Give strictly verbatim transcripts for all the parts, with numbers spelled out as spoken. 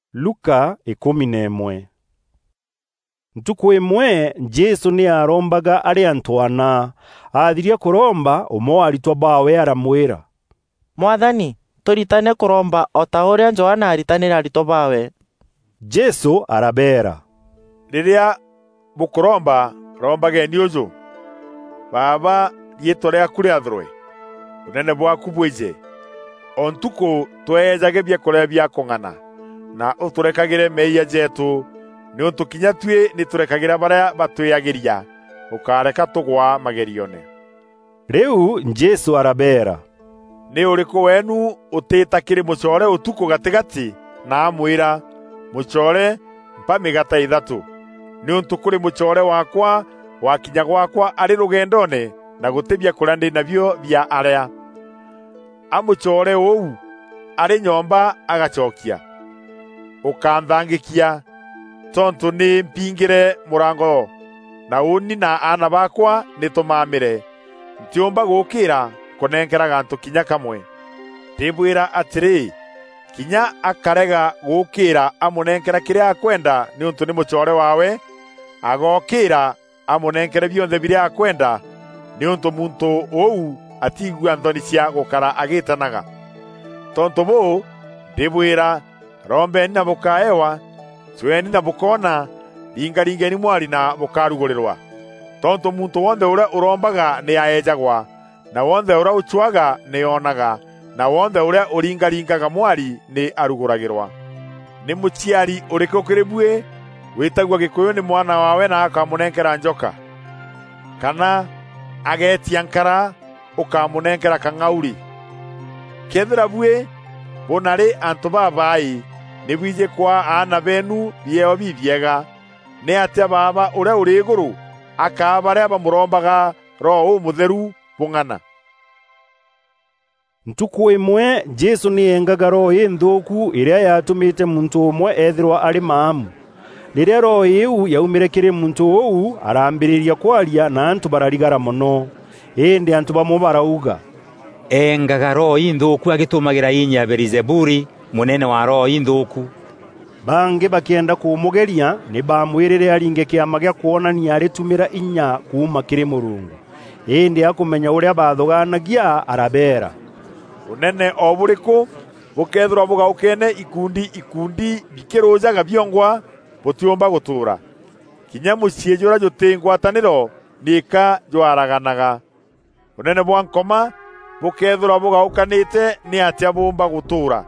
Luka ikumi n'emwe. Ntuku imwe Jesu ni arombaga ari antwana. Athiria kuromba, umwe aritwa bawe aramwira, Mwathani, turitane kuromba ota uria Johana aritanira aritwa bawe. Jesu arabera, Riria mukuromba rombageni uju: Baba rietwa riaku riathirwe, unene bwaku bwije, o ntuku twejage biakuria bia kung'ana, na uturekagire mehia jetu, ni utukinya twi niturekagire baria batwiyagiria, ukareka tugwa magerione. Riu Jesu arabera, Ni uriku wenu utitakiri mucore utuku gatigati na amwira, mucore mpa migata ithatu, ni untu kuri mucore wakwa wakinya gwakwa ari rugendone, na gutibia kuria ndi nabio bia aria. Amucore uu ari nyomba agacokia, ukanthangikia, tontu ni mpingire murango, na uni na ana bakwa nitumamire, ntiumba gukira kunenkera gantu kinya kamwe. Ndibwira atiri, kinya akarega gukira amunenkera kiria akwenda ni untu ni mucore wawe, agokira amunenkere bionthe biria akwenda ni untu muntu uu atigua nthoni cia gukara agitanaga. Tontu buu ndibwira, rombeni na mukaewa, cweni na mukona, ringaringeni mwari na mukarugurirwa. Tontu muntu wonthe uria urombaga ni aejagwa, na wonthe uria uchuaga ni onaga, na wonthe uria uringaringaga mwari ni aruguragirwa. Ni muciari uriku kiri bue witagua gikuyu ni mwana wawe na akamunenkera njoka? Kana agetia nkara ukamunenkera kang'auri? Kethira bue bunari antu babai ni bwije kwa ana benu bieo bibiega, ni atia Baba uria uri iguru akaba baria bamurombaga Roho Umutheru bung'ana. Ntuku imwe Jesu ni engaga roho inthuku iria yatumite muntu umwe ethirwa ari maamu. Riria roho iu yaumire kiri muntu uu, arambiriria kwaria na antu bararigara muno. Indi antu bamwe barauga, engaga roho inthuku agitumagira inya Beelzebuli, munene wa roho inthuku. Bangi bakienda kumugeria ni bamwirire aringe kiama gia kuonania aritumira inya kuma kiri Murungu. Indi akumenya uria bathuganagia arabera, unene o buriku bukethirwa bugaukene ikundi ikundi bikirujaga biongwa butiumba gutura. Kinya mucie jura jutingwataniro nika jwaraganaga. Unene bwa nkoma bukethirwa bugaukanite ni atia bumba gutura.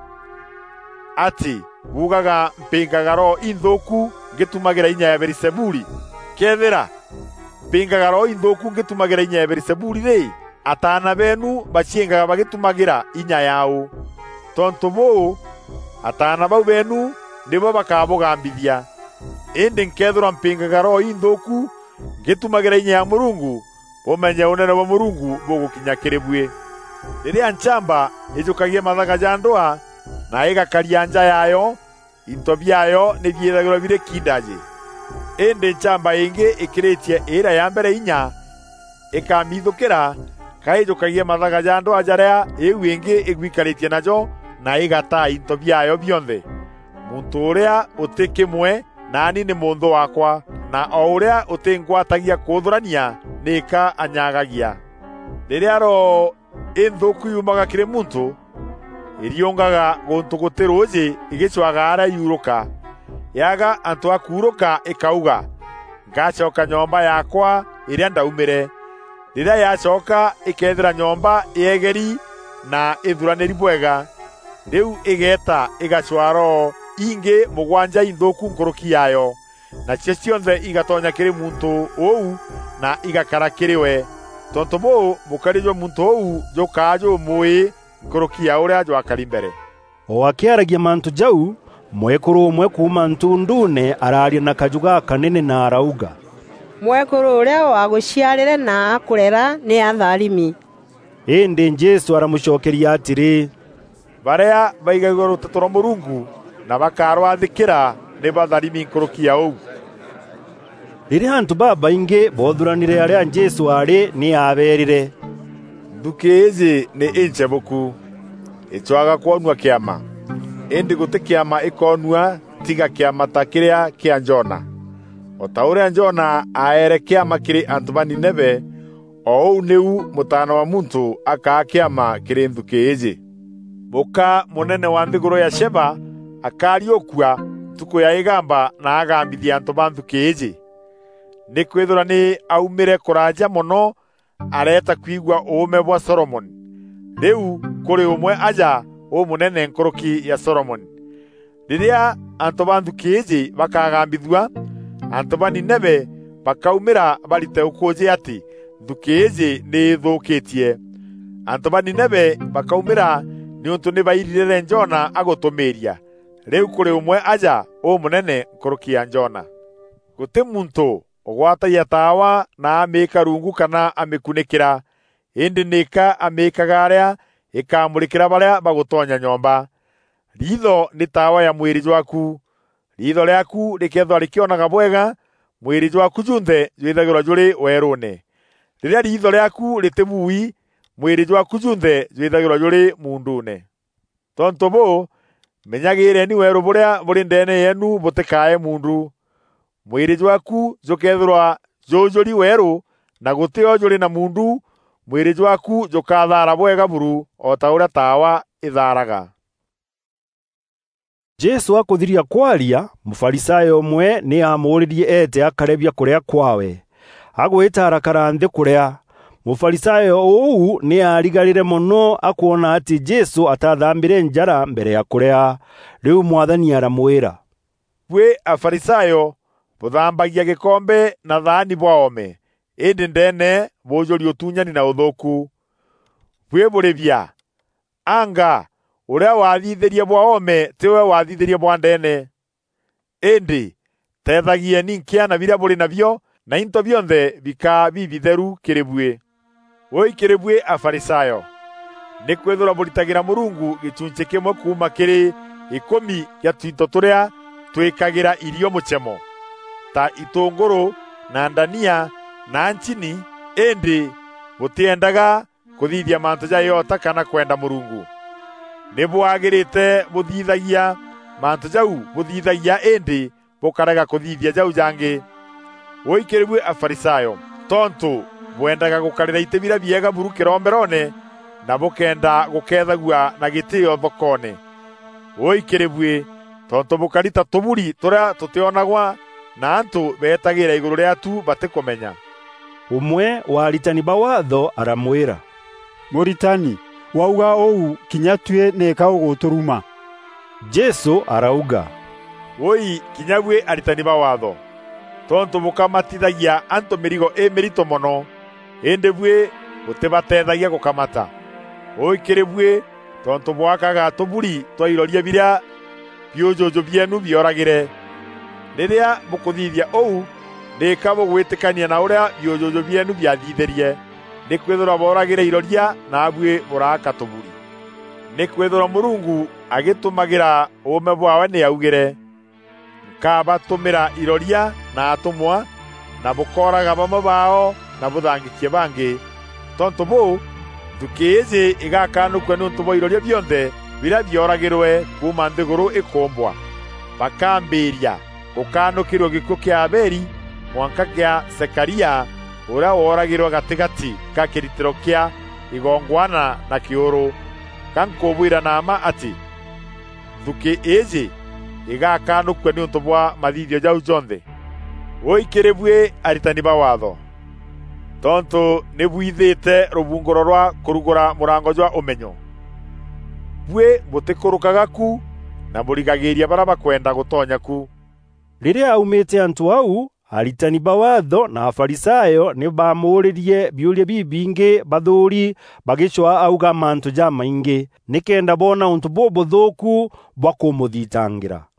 Ati bugaga mpingaga roho inthuku ngitumagira inya ya Beelzebuli. Kethira mpingaga roho inthuku ngitumagira inya ya Beelzebuli ri, atana benu baciengaga bagitumagira inya yao. Tontu buu atana bau benu nibo bakabugambithia. Indi nkethirwa mpingaga roho inthuku ngitumagira inya ya Murungu, bumenye unene wa Murungu bugukinya kiri bue. Riria nchamba ijukagie mathaga jandua na igakaria nja yayo, into biayo ni biethagirwa bire kindaje. Indi nchamba ingi ikiritie ira ya mbere inya ikamithukira, kaijukagie mathaga jandua jaria iu ingi igwikaritie najo, na igata into biayo bionthe. Muntu uria utikimwe nani ni mundu wakwa, na o uria utingwatagia kuthurania nika anyagagia. Riria roho inthuku yumaga kiri muntu, iriungaga guntu gutiruji igicwaga ara yuruka, yaga antu akuruka ikauga, ngacoka nyomba yakwa iria ndaumire. Riria yacoka ikethira nyomba iegeri na ithuraniri bwega, riu igeta igacwaro ingi mugwanja inthuku nkuruki yayo, na cio cionthe igatonya kiri muntu uu na igakara kiriwe. Tontu buu mukarijwa muntu uu jukaju mui nkuruki ya uria jwakari mbere. O akiaragia mantu jau, mwekuru umwe kuma ntundune araria na kajuga kanene na arauga, mwekuru uria waguciarire na akurera ni atharimi. Indi Jesu aramucokeria atiri, baria baigagwo rutatu rwa Murungu na bakarwathikira ni batharimi nkuruki ya uu. Riria antu babaingi bothuranire aria Jesu ari ni aberire, Nduki ici ni inchebuku, ichwaga kuonwa kiama. indi guti kiama ikonua tiga kiama ta kiria kia Jona. O ta uria Jona aere kiama kiri antu ba Nineve, o uu niu mutana wa muntu akaa kiama kiri nthuki iji. Muka munene wa nthiguru ya Sheba akariokua tuku ya igamba na agambithia antu ba nthuki iji. Ni kwithura ni aumire kuraja muno areta kwigua uume bwa Solomon. Riu kuri umwe aja o munene nkoroki ya Solomon. Riria antu ba nthuki iji bakagambithua, antu ba Nineve bakaumira barite ukoje ati nthuki iji ni thukitie. Antu ba Nineve bakaumira ni untu ni bairire Jona agutumiria. Riu kuri umwe aja o munene nkoroki ya Jona. Guti muntu ogwatagia tawa na amika rungu kana amikunikira, indi nika amikaga aria ikamurikira baria bagutonya nyomba. Ritho ni tawa ya mwiri jwaku. Ritho riaku rikethwa rikionaga bwega, mwiri jwaku junthe jwithagirwa juri werune. Riria ritho riaku ritibui, mwiri jwaku junthe jwithagirwa juri mundune. Tonto bo menyagire ni weru buria buri ndene yenu butikae mundu. Mwiri jwaku jukethirwa jojori weru na gutio juri na mundu, mwiri jwaku jukathara bwega buru o ta uria tawa itharaga. Jesu akuthiria kwaria, mufarisayo umwe ni amuririe ete akarebia kuria kwawe. Agwitara karanthi kuria. Mufarisayo uu ni arigarire muno akuona ati Jesu atathambire njara mbere ya kuria. Riu Mwathani aramwira, "Bwe afarisayo buthambagia gikombe na thani bwaome, indi ndene bujuri utunyani na uthuku. Bwe burivia, anga uria wathithirie bwaome tiwe wathithirie bwa ndene. Indi tethagie ni nkiana biria buri navyo, na into bionthe bika bibitheru kiri bwe. Woi kiri bwe afarisayo, ni kwithura buritagira Murungu gichunche kimwe kuma kiri ikumi ya twinto turia twikagira irio muchemo, ta itunguru na ndania na nchini, indi butiendaga kuthithia mantu ja yota kana kwenda Murungu. Ni bwagirite buthithagia mantu jau buthithagia, indi bukarega kuthithia jau jangi. Woi kiri bwe afarisayo, tontu bwendaga gukarira itebira biega buru kiromberone, na bukenda gukethagua na gitio thokone. Woi kiri bwe, tontu bukarita tuburi turia tutionagwa na antu betagira iguru ria tu batikumenya." Umwe wa aritani ba watho aramwira, "Muritani, wauga ou kinya tue neka uguturuma." Jesu arauga, "Woi kinya bwe aritani ba watho, tontu mukamatithagia antu mirigo e mirito mono, indi bwe gutibatethagia gukamata. Woi kiri bwe, tontu bwakaga tuburi twa iroria biria biojojo bienu bioragire. Riria bukuthithia ou, nika bugwitikania na uria biojojo bienu biathithirie. Ni kwithura boragire iroria na bwe buraka tuburi. Ni kwithura Murungu agitumagira ume bwawe ni augire, nkabatumira iroria na atumwa, na bukoraga bamwe bao na buthangikie bangi. Tontu bu nthuki iji igakanukwe nuntu bwa iroria bionthe biria bioragirwe kuma nthiguru ikumbwa. Bakambiria gukanukirwo gikuo kia Abeli mwanka kia Zekaria uria woragirwo gatigati ka kiritiro kia igongwana na kiuru. Kankubwira nama ati nthuki iji igakanukwe nuntu bwa mathithio jau jonthe. Woi kiri bwe aritani ba watho, tontu ni bwithite rubunguro rwa kurugura murango jwa umenyo. Bwe butikurukaga ku na burigagiria bara bakwenda gutonya ku." Riria aumite antu au, aritani ba watho na afarisayo ni bamuririe biuria bibingi bathuri bagicwa auga mantu ja maingi, nikenda bona untu bobo thuku bwa kumuthitangira.